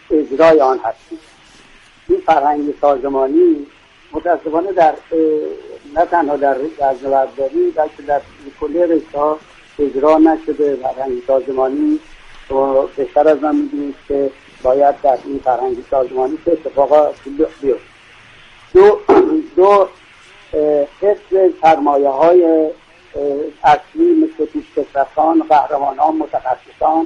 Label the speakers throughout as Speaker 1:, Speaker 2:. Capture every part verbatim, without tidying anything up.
Speaker 1: اجرای آن هستیم. این فرهنگ سازمانی متاسفانه در نه تنها در وزنه‌برداری بلکه در کل رشته‌ها اجرا نشده. فرهنگ سازمانی و بهتر از من می‌دونید که باید در این فرهنگ سازمانی که اتفاقات بیفته. دو دو حفظ سرمایه‌های اصلی مثل پیشکسوتان، قهرمانان، متخصصان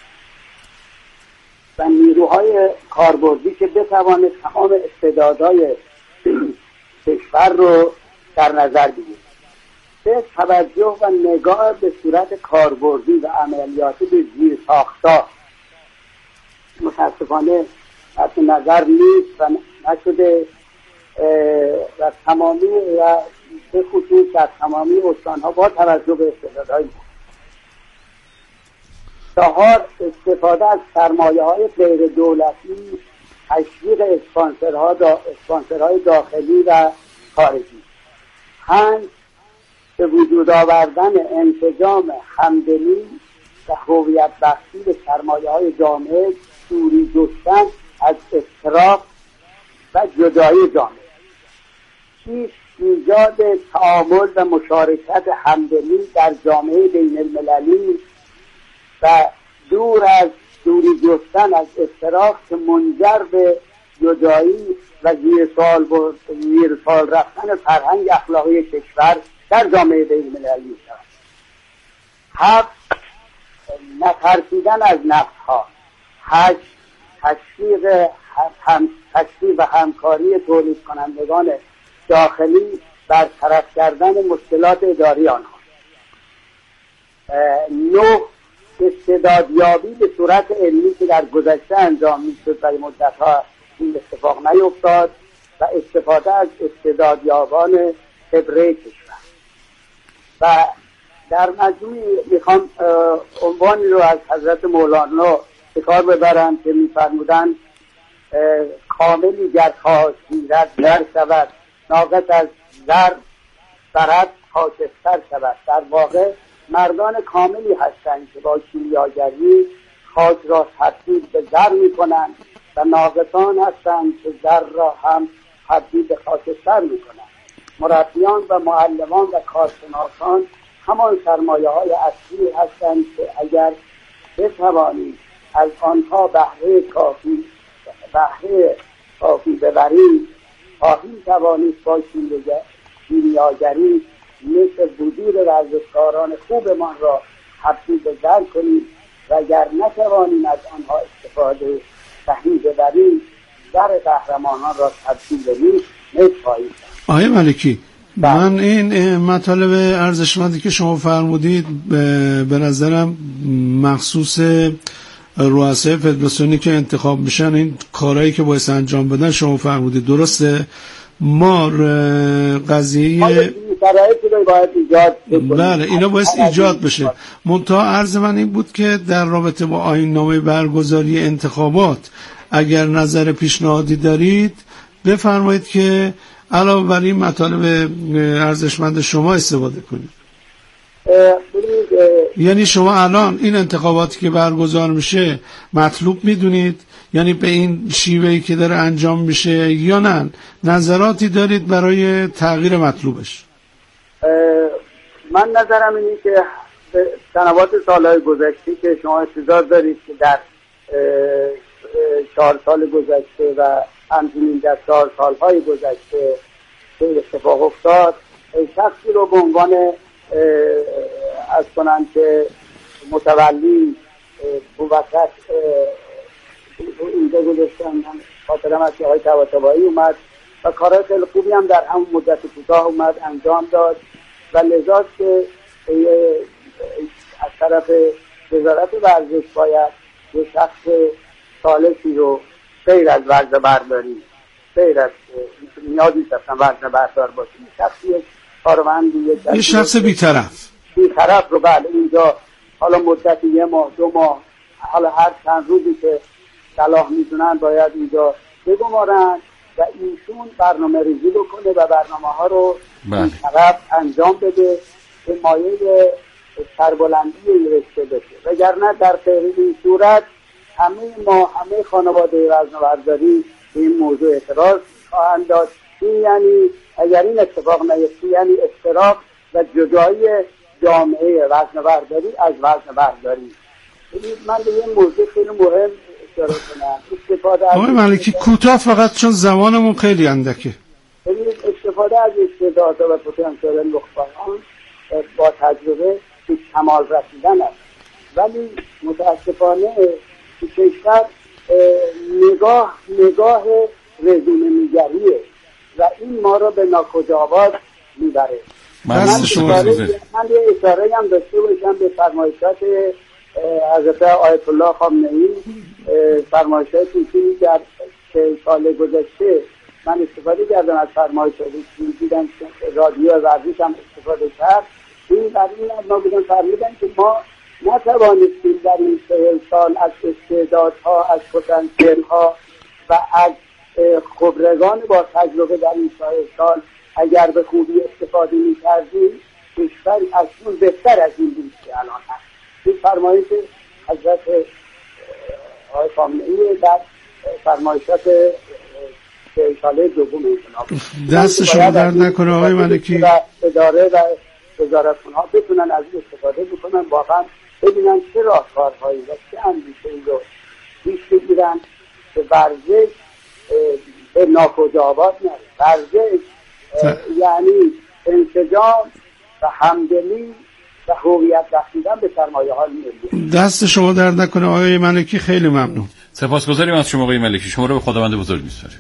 Speaker 1: و نیروهای کاربردی که بتوانه تمام استعدادهای کشور رو در نظر بگیره. به توجه و نگاه به صورت کاربردی و عملیاتی به زیر ساختار متاسفانه مد نظر نیست و نشده و تمامی و به خصوص در تمامی استانها با توجه به استعدادهای چهار استفاده از سرمایه‌های غیر دولتی، تشویق اسپانسرها دا اسپانسرهای داخلی و خارجی. پنج به وجود آوردن انسجام همدلی و هویت بخشی به سرمایه‌های جامعه، دوری جستن از افتراق و جدایی جامعه. شش ایجاد تعامل و مشارکت همدلی در جامعه بین المللی و دور از دوری جستن از افتراق که منجر به جدایی و زیر سوال زیر سوال رفتن فرهنگ اخلاقی کشور در جامعه بین المللی می شود. هفت نترسیدن از نفسها. هشت تشویق هم تشویق و همکاری تولید کنندگان داخلی برطرف کردن مشکلات اداری آنها. نه استعدادیابی به صورت علمی که در گذشته انجام میشد و مدت‌ها این اتفاق نیفتاد و استفاده از استعدادیابان خبره کشور. و در مجموع میخوام عنوانی رو از حضرت مولانا به کار ببرم که میفرمودن کاملی گر خواهد در شود ناقص از زر برد خاکستر شود. در واقع مردان کاملی هستند که با کیمیاگری خاک را تبدیل به زر میکنند و ناقصان هستند که زر را هم تبدیل به خاکستر میکنند. مربیان و معلمان و کارشناسان همان سرمایه های اصلی هستند که اگر بتوانید از آنها بهره کافی بهره کافی ببرید خواهید توانید با کیمیاگری مثل بذور ورزشکاران خوبمان را تبدیل به زر کنید و اگر نتوانیم از آنها استفاده صحیح ببرید زر قهرمانان را تبدیل به نیست خواهید.
Speaker 2: آقای ملکی من این مطالب ارزشمندی که شما فرمودید به نظرم مخصوص رؤسای فدراسیونی که انتخاب میشن این کارهایی که باید انجام بدن شما فرمودید درسته. ما قضیه بله اینا باید ایجاد بشه. منتها عرض من این بود که در رابطه با آیین‌نامه برگزاری انتخابات اگر نظر پیشنهادی دارید بفرمایید که علاوه بر این مطالب ارزشمند شما استفاده کنید. یعنی شما الان این انتخاباتی که برگزار میشه مطلوب میدونید، یعنی به این شیوهی که داره انجام میشه، یا نه نظراتی دارید برای تغییر مطلوبش؟
Speaker 1: من نظرم اینه که سنوات سالهای گذشته که شما انتظار دارید که در چهار سال گذشته و همچنین در چهار سالهای گذشته که اتفاق افتاد، شخصی رو به عنوان از کنن که متولی بوبکر اینجا گذاشتن. من خاطرم از که های طباطبایی اومد و کارهای خیلی خوبی هم در همون مدت کوتاه اومد انجام داد و لذا که از طرف وزارت ورزش باید یه شخص ثالثی رو غیر از ورزه برداری غیر از نیازی اصلا ورزه بردار باشه شخصی کارمندی
Speaker 2: یه شخص بی‌طرف
Speaker 1: بی‌طرف رو بله اینجا حالا مدت یه ماه دو ماه حالا هر چند روزی که صلاح میدونن باید اینجا بگمارن و ایشون برنامه ریزی بکنه و برنامه ها رو این طرف انجام بده که مایه سربلندی این رشته بشه. وگرنه در غیر این صورت همه ما همه خانواده وزنه‌برداری به این موضوع اعتراض خواهند داشت. این یعنی اگر این اتفاق نیفته یعنی اضطراب و جدایی جامعه وزنه‌برداری از وزنه‌برداری. من به این موضوع خیلی مهم اشاره کنم. استفاده از
Speaker 2: آقای ملکی کوتاه فقط چون زمانمون خیلی اندکه.
Speaker 1: استفاده از استعدادها و پتانسیل نخبگان با تجربه به کمال رسیدن است، ولی متاسفانه کشور نگاه نگاه رزومه‌نگریه و این ما را به ناکجاوات میبره. من یه اشاره هم داشته باشم به فرمایشات حضرت آیت الله خامنه‌ای، فرمایشاتی که در چه سال گذشته من استفاده کردم از فرمایشاتی که دیدم رادیو ورزش هم استفاده کرد. این در این ما بودن فرمودن که ما نتوانستیم در این چهل سال از استعدادها، از پتانسیل‌ها و از خبرگان با تجربه در این چهل سال اگر به خوبی استفاده می‌کردیم کشور از اون بهتر از این بود که الان هست. این فرمایش حضرت آقای خامنه‌ای در فرمایشات ساله دوم انقلاب.
Speaker 2: دست شما درد نکنه آقای ملکی.
Speaker 1: اداره و وزارتخونه‌ها بتونن از این استفاده بکنن، واقعا ببینن چه راهکارهایی و چه اندیشه‌ای رو پیش بگیرن که ورزش به ناکجاوات نره. ورزش یعنی انسجام و همدلی و هویت بخشیدن به سرمایه‌های ملی.
Speaker 2: دست شما درد نکنه آقای ملکی، خیلی ممنون.
Speaker 3: سپاسگزاریم از شما آقای ملکی. شما رو به خداوند بزرگ می‌سپاریم.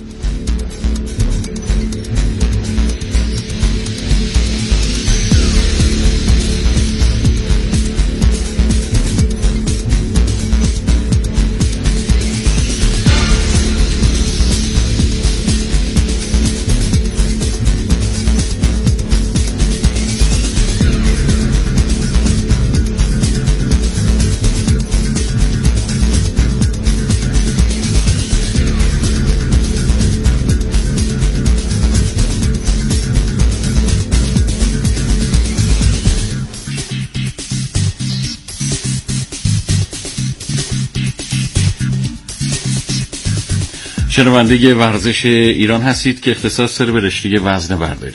Speaker 3: شنونده ورزش ایران هستید که اختصاص داره به رشته وزنه برداری.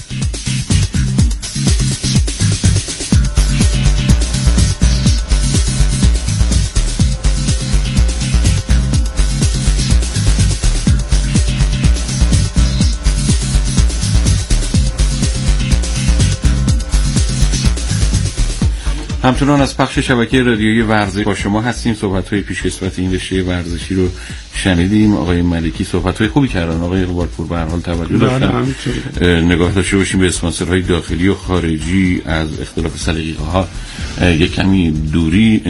Speaker 3: همچنان از پخش شبکه رادیویی ورزش با شما هستیم. صحبت‌های پیشکسوت این رشته ورزشی رو شنیدیم. آقای ملکی صحبت‌های خوبی کردن. آقای اقبالپور به هر حال توجه داشتن. نگاه داشته باشیم به اسپانسرهای داخلی و خارجی، از اختلاف سلیقه‌ها یک کمی دوری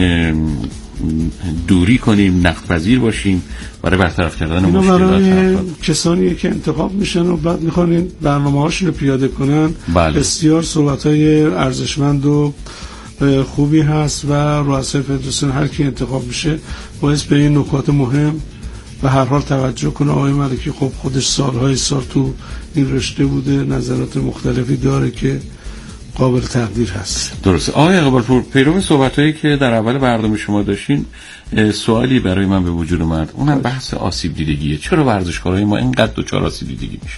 Speaker 3: دوری کنیم، نقدپذیر باشیم برای برطرف کردن مشکلات.
Speaker 2: برای کسانی که انتخاب میشن و بعد میخوان این برنامه‌هاشون رو پیاده کنن،
Speaker 3: بله.
Speaker 2: بسیار صحبت‌های ارزشمند و خوبی هست و رؤسای فدراسیون هر کی انتخاب میشه باید به این نکات مهم و هر حال توجه کنه. آقای ملکی خب خودش سالهای سال تو این رشته بوده، نظرات مختلفی داره که قابل تقدیر هست.
Speaker 3: درسته. آقای اقبالپور، پیرو صحبتایی که در اول برنامه شما داشتین، سوالی برای من به وجود اومد، اونم بحث آسیب دیدگیه. چرا ورزشکارای ما اینقدر دچار آسیب دیدگی میشن؟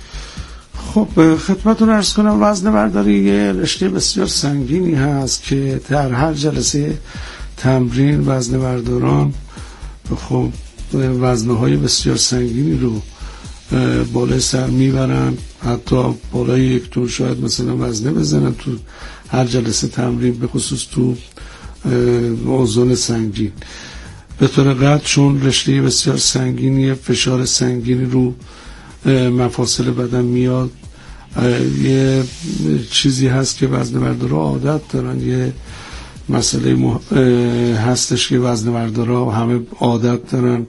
Speaker 2: خب خدمتتون عرض کنم وزنه برداری یه رشته بسیار سنگینی هست که در هر جلسه تمرین وزنه برداران خب وزنه‌های بسیار سنگینی رو بالای سر میبرن، حتی بالای یک تن شاید مثلا وزنه بزنن تو هر جلسه تمرین، به خصوص تو اوزان سنگین. به طور قطع چون رشته بسیار سنگینی، فشار سنگینی رو مفاصل بدن میاد. یه چیزی هست که وزنه بردارا عادت دارن، یه مسئله مح... هستش که وزنه بردارا همه عادت دارن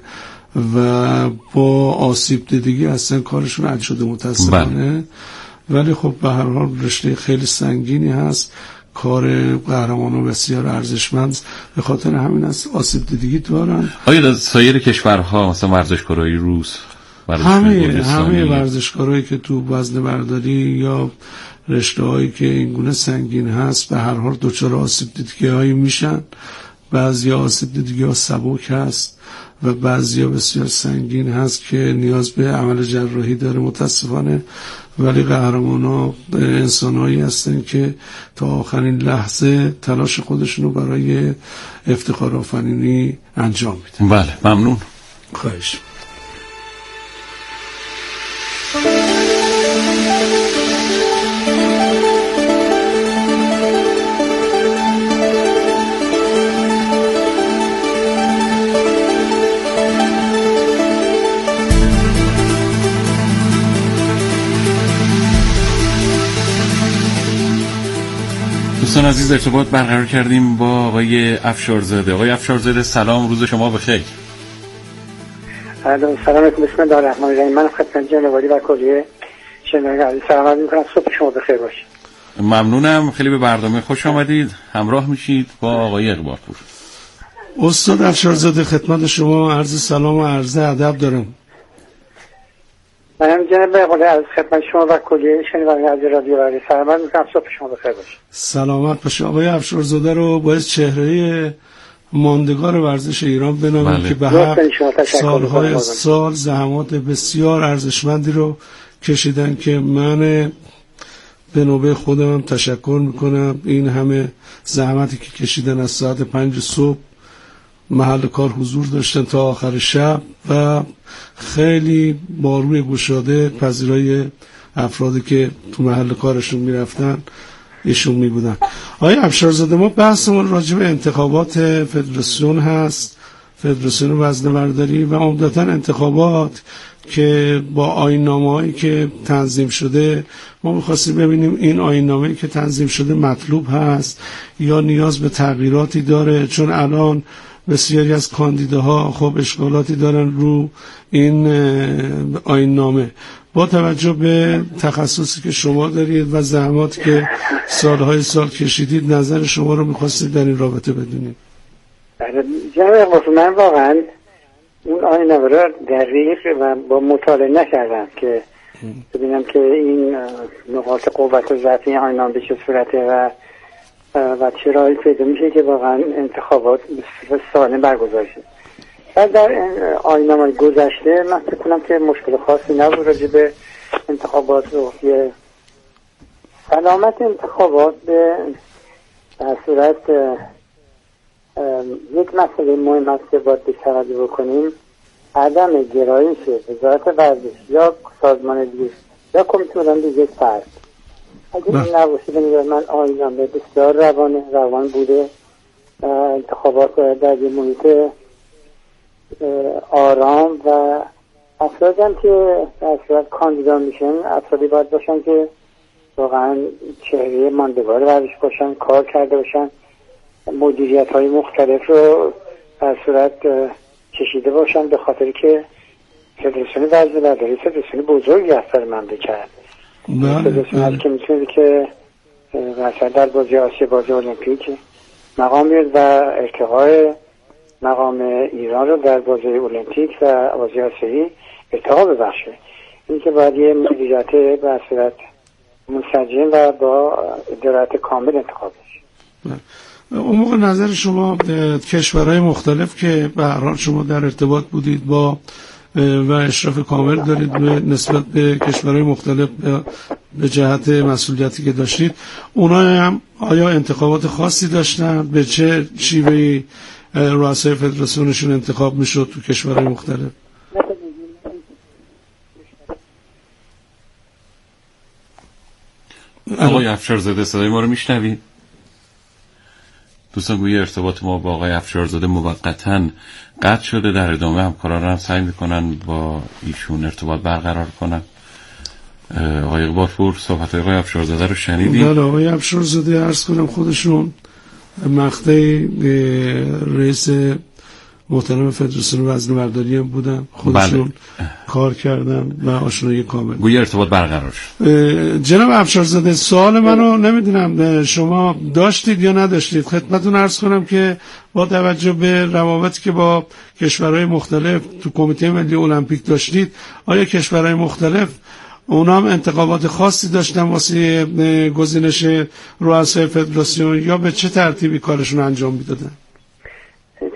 Speaker 2: و با آسیب دیدگی اصلا کارشون حل شده متاسفانه. ولی خب به هر حال رشته خیلی سنگینی هست، کار قهرمانان بسیار ارزشمند، به خاطر همین است آسیب دیدگی دارن.
Speaker 3: آیا در سایر کشورها مثلا ورزشکارای روس،
Speaker 2: همه همه ورزشکارایی که تو وزنه برداری یا رشته‌هایی که اینگونه سنگین هست به هر حال دچار آسیب دیدگی‌هایی میشن بعضی آسیب دیدگی ها سبک هست و بعضی ها بسیار سنگین هست که نیاز به عمل جراحی داره متاسفانه. ولی قهرمان ها انسان هایی هستن که تا آخرین لحظه تلاش خودشونو برای افتخار آفرینی انجام میدن.
Speaker 3: بله ممنون.
Speaker 2: خواهش.
Speaker 3: دوستان عزیز ارتباط برقرار کردیم با آقای افشارزاده. آقای افشارزاده سلام، روز شما بخیر.
Speaker 4: سلام علیکم، بسم الله الرحمن الرحیم. من خدمت جناب عالی و کلیه شنوندگان عزیز سلام عرض می‌کنم. صبح شما بخیر باشه.
Speaker 3: ممنونم، خیلی به برنامه خوش آمدید. همراه میشید با آقای اقبالپور.
Speaker 2: استاد افشارزاده خدمت شما عرض سلام و عرض ادب دارم.
Speaker 4: منم جناب آقای از خدمت شما و کلیه شنوندگان عزیز رادیو برای سلام عرض می‌کنم. صبح شما بخیر باشه.
Speaker 2: سلامت باشه. آقای افشارزاده رو باید چهره ماندگار ورزش ایران بنامیم بله. که به حق سالهای سال زحمات بسیار ارزشمندی رو کشیدن که من به نوبه خودم هم تشکر میکنم. این همه زحمتی که کشیدن از ساعت پنج صبح محل کار حضور داشتن تا آخر شب و خیلی با روی گشاده پذیرای افرادی که تو محل کارشون میرفتن ایشون می بودن. آقای افشارزاده ما بحثمون راجع به انتخابات فدراسیون هست، فدراسیون وزنه‌برداری و عمدتاً انتخابات که با آیین‌نامه‌هایی که تنظیم شده ما می‌خواستیم ببینیم این آیین‌نامه‌ای که تنظیم شده مطلوب هست یا نیاز به تغییراتی داره، چون الان بسیاری از کاندیداها خب اشکالاتی دارن رو این آیین‌نامه. با توجه به تخصصی که شما دارید و زحماتی که سالهای سال کشیدید نظر شما رو می‌خواستید در این رابطه بدونید.
Speaker 4: جناب من واقعا اون آیین‌نامه رو دقیق و با مطالعه نکردم که ببینم که این نقاط قوت و ضعف این آیین‌نامه به چه صورته و و چرا پیدا میشه که واقعا انتخابات به سالم برگزار شد. بعد در آیین‌نامه گذشته من فکر کنم که مشکل خاصی نبود راجع به انتخابات و یه سلامت انتخابات به در صورت یک مسئله مهم هست که باید توجه بکنیم. عدم گرایش وزارت ورزش یا سازمان دیگه یا کمیته المپیک یک فرد اگه این نباشه به نظر من آیین‌نامه بسیار روان روان بوده. انتخابات در یه محیط آرام و افرادی هم که در صورت کاندیدا میشن افرادی باید باشن که واقعا چهره ماندگار ورزش باشن، کار کرده باشن، مدیریت های مختلف رو در صورت کشیده باشن، به خاطر که فدراسیون وزنه‌برداری فدراسیون بزرگی هست در مملکت. فدراسیون هست که میتونه که مثلا در بازی آسیا، بازی المپیک مقام بیاد و ارتقای مقام ایران رو در بازی المپیک و بازی آسیایی ارتقا ببخشه. این که باید یه مدیریت به صورت منسجم و با ادارت کامل انتخاب بشه.
Speaker 2: اون موقع نظر شما کشورهای مختلف که به هر حال شما در ارتباط بودید با و اشراف کامل دارید نسبت به کشورهای مختلف به جهت مسئولیتی که داشتید، اونا هم آیا انتخابات خاصی داشتن؟ به چه شیوهی رؤسای فدراسیونشون انتخاب میشد تو کشورهای مختلف؟
Speaker 3: آقای افشارزاده صدای ما رو میشنوید؟ دوستان گویی ارتباط ما با آقای افشارزاده موقتاً قطع شده. در ادامه همکاران هم سعی میکنن با ایشون ارتباط برقرار کنن. آقای اقبالپور صحبت آقای افشارزاده رو شنیدید؟
Speaker 2: بله آقای افشارزاده عرض کنم خودشون مقطع رئیس محترم فدراسیون وزنه‌برداری هم بودم، خودشون بله. کار کردم و آشنایی کامل
Speaker 3: گویی ارتباط برقرار شد.
Speaker 2: جناب افشارزاده سوال منو نمیدونم شما داشتید یا نداشتید، خدمتتون عرض کنم که با توجه به روابطی که با کشورهای مختلف تو کمیته ملی المپیک داشتید، آیا کشورهای مختلف اونا هم انتخابات خاصی داشتن واسه گزینش رؤسای فدراسیون یا به چه ترتیبی کارشون انجام میدادن؟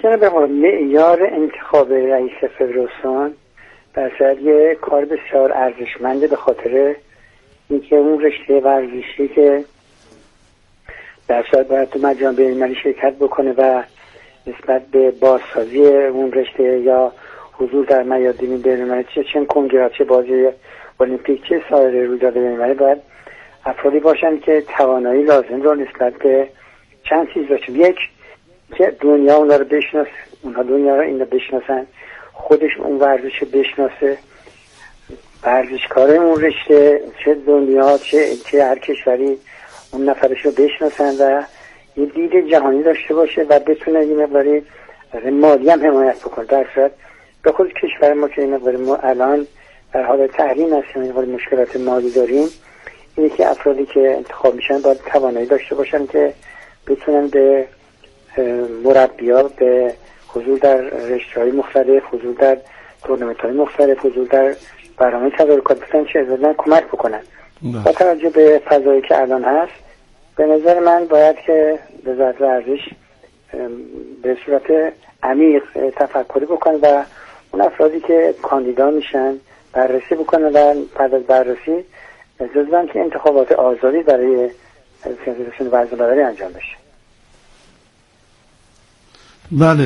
Speaker 4: جناب آقای معیار انتخاب رئیس فدراسیون در صورت یه کار بسیار ارزشمنده، به خاطر اینکه اون رشته ورزشی که در صورت باید تو مجامع بین‌المللی شرکت بکنه و نسبت به بازسازی اون رشته یا حضور در میادین بین‌المللی، چه چه کنگره، چه بازی المپیک، چه سایر رویداد بین‌المللی، باید افرادی باشن که توانایی لازم رو نسبت به چند چیز داشتن. یک، که دنیا اونا رو بشناسه، اونها دنیا رو اینا بشناسن، خودش اون ورزش بشناسه، ورزشکارای اون رشته چه دنیا چه چه هر کشوری اون نفرش رو بشناسن و یه دید جهانی داشته باشه و بتونه یه مقداری مالی هم حمایت بکنه. در صورت به خود کشور ما که این مقداری ما الان در حال تحریم هستیم، این مشکلات مالی داریم، اینه که افرادی که انتخاب میشن باید توانایی داشته باشن که بتونن به مربی‌ها، به حضور در رشته‌های مختلف، حضور در تورنمنت‌های مختلف، حضور در برنامه تدارکات بتونن چه ازدن کمک بکنن. با توجه به فضایی که الان هست، به نظر من باید که وزارت ورزش به صورت عمیق تفکری بکنه و اون افرادی که کاندیدا میشن بررسی بکنه و بعد از بررسی اجازه بدن که انتخابات آزادی برای فدراسیون وزنه‌برداری انجام بشه.
Speaker 2: بله،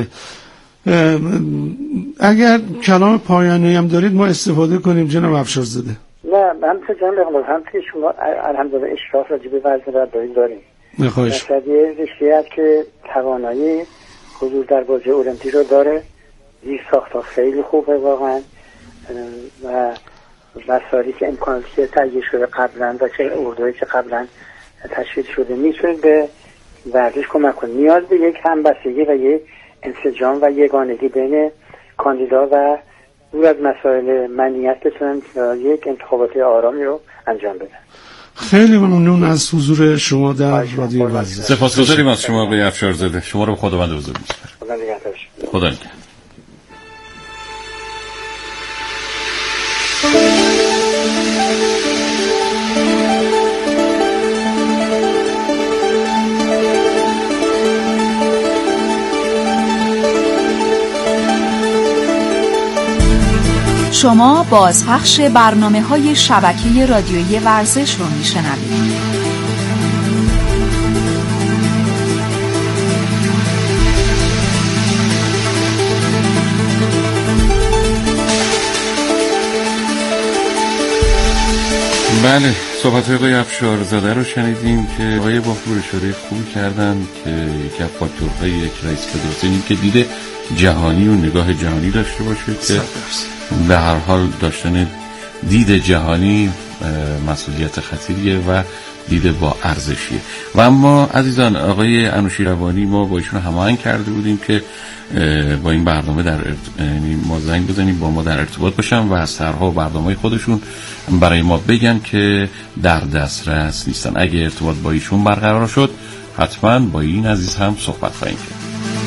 Speaker 2: اگر کلام پایانی هم دارید ما استفاده کنیم جناب افشارزاده.
Speaker 4: نه، هم تو جناب اقبال، هم تو شما الحمدلله اشراف راجع به وزنه‌برداری داریم.
Speaker 2: نخواهش.
Speaker 4: مثلا یه رشته هست که توانایی حضور در بازی المپیک رو داره، زیر ساخت‌ها خیلی خوبه واقعا و وسایلی که امکاناتی که تهیه شده قبلا و چه اردوهایی که قبلا تشکیل شده میتونه به ورزش کمک کنه. نیاز به یک همبستگی و یک انسجام و یگانگی بین کاندیدا و دور از مسائل منیت بتونن یک انتخابات آرامی رو انجام بدن.
Speaker 2: خیلی ممنون از حضور شما در رادیو ورزش.
Speaker 3: سپاسگزاریم از شما آقای افشارزاده. شما رو به خداوند بزرگ می‌سپارم.
Speaker 4: خدا نگهدارش.
Speaker 3: خدا نگهدار.
Speaker 5: شما بازپخش برنامه‌های شبکه رادیویی ورزش رو میشنوید.
Speaker 3: بله، صحبت‌های آقای افشارزاده رو شنیدیم که آقای باپور اشاره خوبی کردن که یکی از فاکتورهای یک رئیس فدراسیون این که دید جهانی و نگاه جهانی داشته باشه که به هر حال داشتن دید جهانی مسئولیت خطیریه و دید با ارزشیه. و اما عزیزان، آقای انوشیروانی ما با ایشون هماهنگ کرده بودیم که با این برنامه در یعنی ما زنگ بزنیم با ما در ارتباط باشن و از طرح‌ها و برنامه‌های خودشون برای ما بگن که در دسترس نیستن. اگه ارتباط با ایشون برقرار شد حتما با این عزیز هم صحبت خواهیم کرد.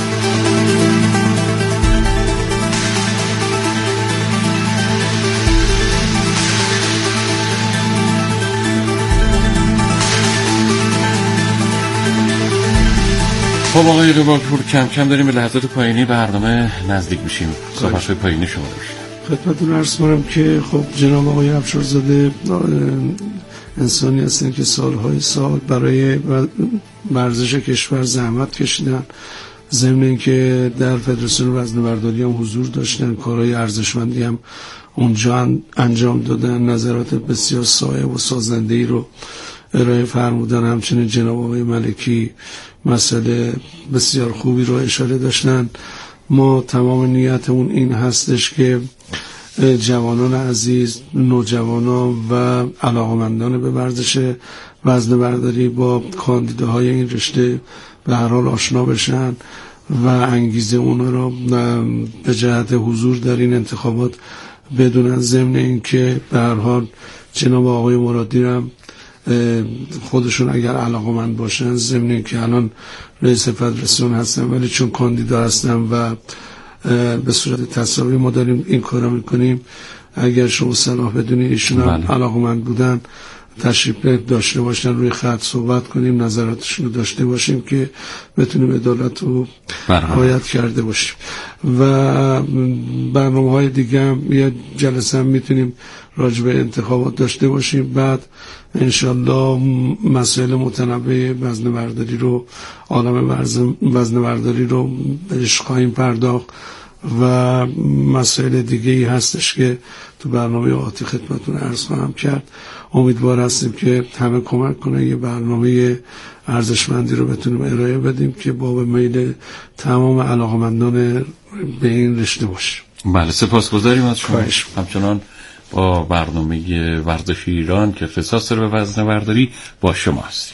Speaker 3: خب آقای قبالپور، کم کم داریم به لحظات پایینی برنامه نزدیک میشیم. صحبت‌های پایینی شما رو
Speaker 2: خدمتتون عرض کنم که خب جناب آقای افشارزاده انسانی هستن که سالهای سال برای ورزش کشور زحمت کشیدن، ضمن اینکه در فدراسیون وزنه‌برداری هم حضور داشتن، کارهای ارزشمندی هم اونجا انجام دادن، نظرات بسیار صائب و سازنده‌ای رو ارائه فرمودن. همچنین جناب آقای ملکی مسئله بسیار خوبی رو اشاره داشتن. ما تمام نیتمون این هستش که جوانان عزیز، نوجوانان و علاقمندان به ورزش وزنه‌برداری با کاندیداهای این رشته به هر حال آشنا بشن و انگیزه اونا رو به جهت حضور در این انتخابات بدونن. ضمن اینکه به هر حال جناب آقای مرادی هم خودشون اگر علاقمند باشن، ضمن اینکه الان رئیس فدراسیون هستن ولی چون کاندیدا هستن و به صورت تساوی ما داریم این کارا میکنیم، اگر شما صلاح بدونید ایشون هم علاقمند بودن تشریف داشته باشن روی خط صحبت کنیم، نظراتشون رو داشته باشیم که بتونیم عدالت رو رعایت کرده باشیم. و برنامه‌های دیگه هم یه جلسه هم میتونیم راجع به انتخابات داشته باشیم. بعد انشالله مسائل متنوع وزنه‌برداری رو، عالم وزنه‌برداری رو بهش خواهیم پرداخت و مسائل دیگه ای هستش که تو برنامه آتی خدمتتون عرض خواهم کرد. امیدوار هستیم که همه کمک کنه یه برنامه ارزشمندی رو بتونیم ارائه بدیم که باب میل تمام علاقمندان به این رشته باشه.
Speaker 3: بله، سپاسگزاریم از شما. همچنان با برنامه ورزش ایران که اختصاص داره به وزنه‌برداری با شما هستیم.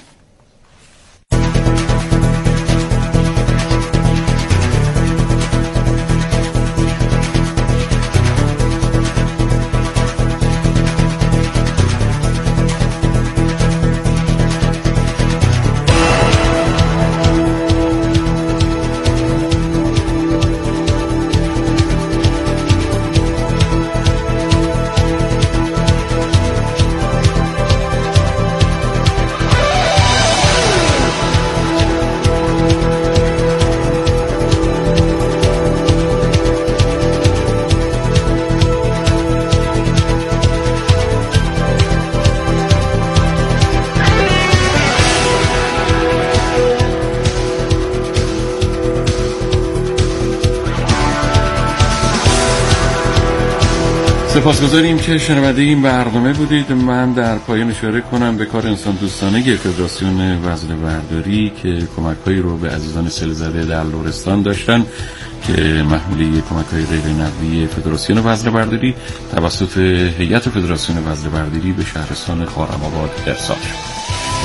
Speaker 3: سپاسگزاریم که شنونده این برنامه بودید. من در پایان اشاره کنم به کار انسان دوستانه فدراسیون وزنه‌برداری که کمک‌هایی رو به عزیزان سیل‌زده در لرستان داشتن که محموله کمک‌های غیر نقدی فدراسیون وزنه‌برداری توسط هیئت فدراسیون وزنه‌برداری به شهرستان خرم‌آباد ارسال شد.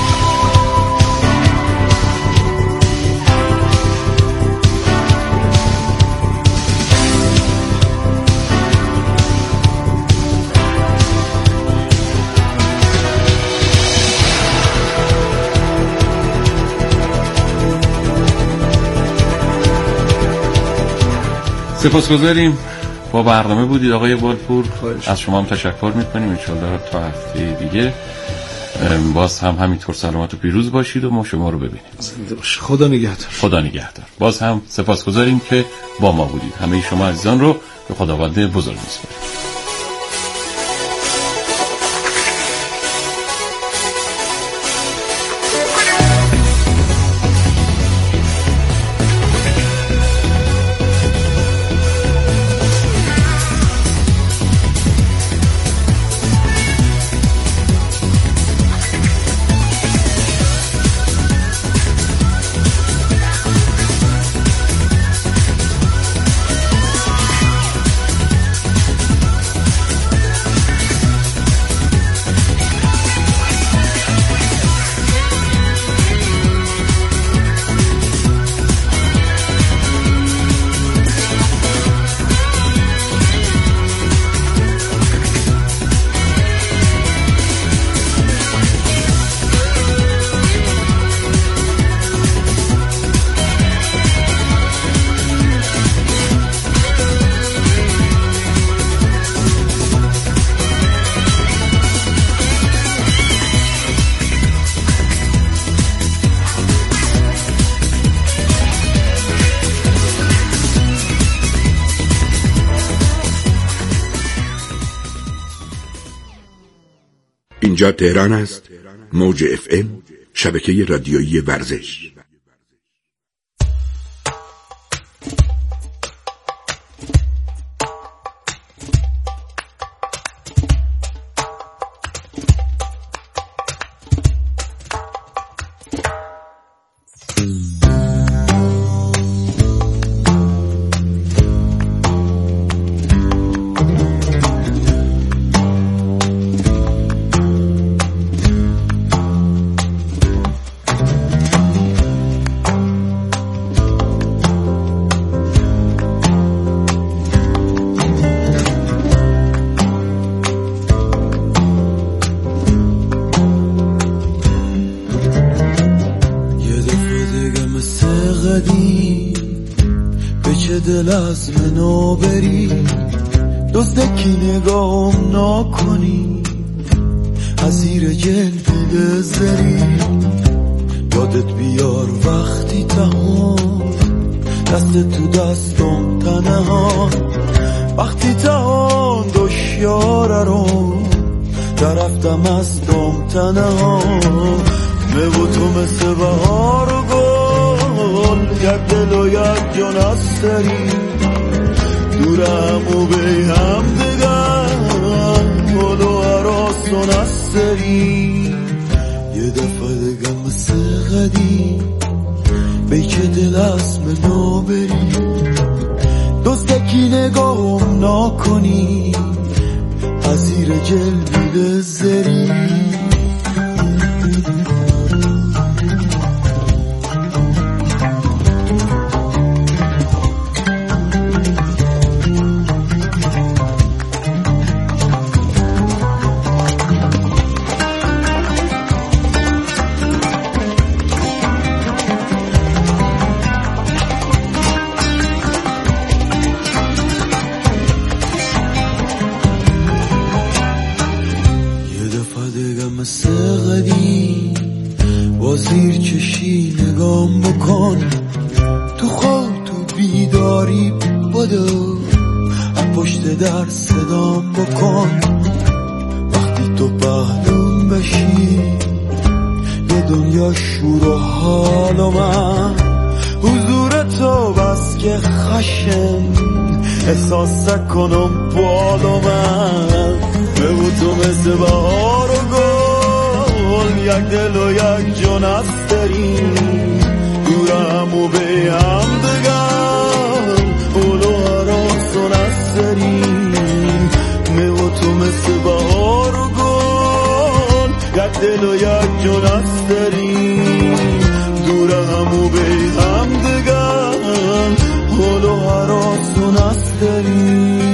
Speaker 3: سپاسگزاریم با برنامه بودید آقای اقبالپور. از شما هم تشکر میکنیم. انشالله تا هفته دیگه باز هم همینطور سلامت و پیروز باشید و ما شما رو ببینیم.
Speaker 2: خدا نگهدار.
Speaker 3: خدا نگهدار. باز هم سپاسگزاریم که با ما بودید. همه شما عزیزان رو به خداوند بزرگ میسپاریم.
Speaker 6: اینجا تهران است. موج اف ام، شبکه رادیویی ورزش.
Speaker 7: دل از منو بری، دزدکی نگام ناکنی، پذیر جلد زری، یادت بیار وقتی تهان دست تو دستم تنها، وقتی تهان دشیاره رو درفتم از دم تنها، من و تو مثل بهار و گل، یک دل و یک جان از داری، دورم و بی هم دگر گل و عراستون از داری، یه دفعه دگر مثل قدیم بی که دل از منو بری، دستکی نگاهم ناکنی از زیر جلد زری. زیر چشی نگام بکن، تو خواب تو بیداری بدو، از پشت در صدام بکن، وقتی تو پهلوم بشی یه دنیا شور و حال و من حضور تو بس که خشم احساس کنم بال و من، بگو تو مثل بهار و گل، یک دل و یک جان از داریم، دورم و به هم دگر اولو عراستون از داریم، من و تو مثل بهار و گل، یک دل و یک جان از داریم، دورم و به هم دگر اولو عراستون از داریم.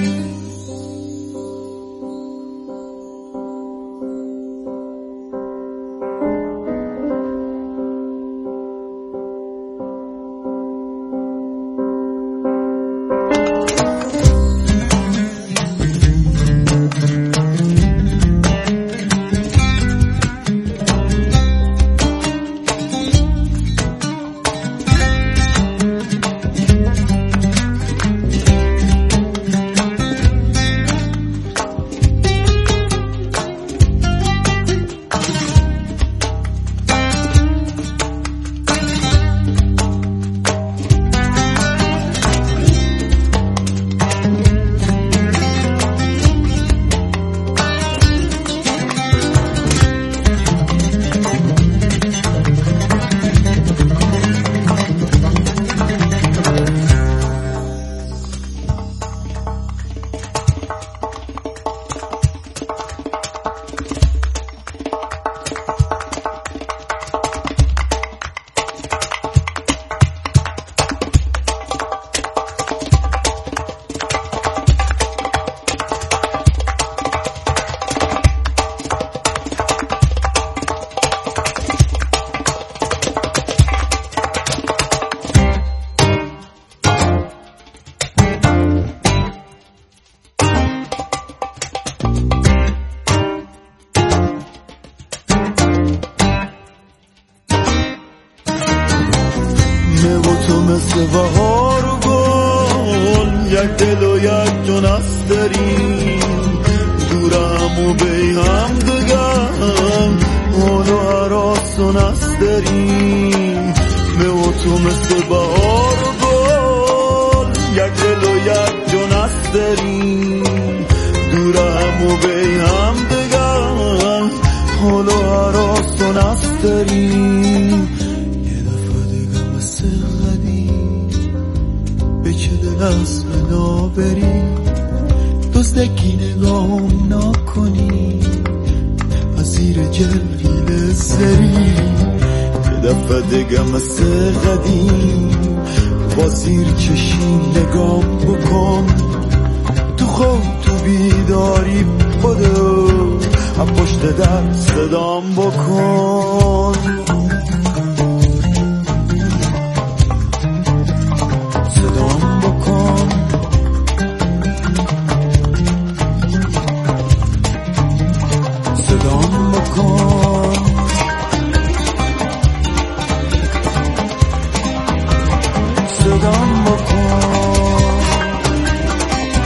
Speaker 7: بهار و گل، یک دل و یک جان است داریم، دورم و بی هم دگم حال و عراستون است داریم، من و تو مثل بهار و گل، یک دل و یک جان است داریم، دورم و بی هم دگم حال و عراستون است داریم، یه دفعه دگم مثل از منو بری، دزدکی نگام نکنی از زیر جلویل زری، یه دفعه دگه مثل قدیم با زیر چشی نگام بکن، تو خواب تو بیداری بدو، از پشت در صدام بکن،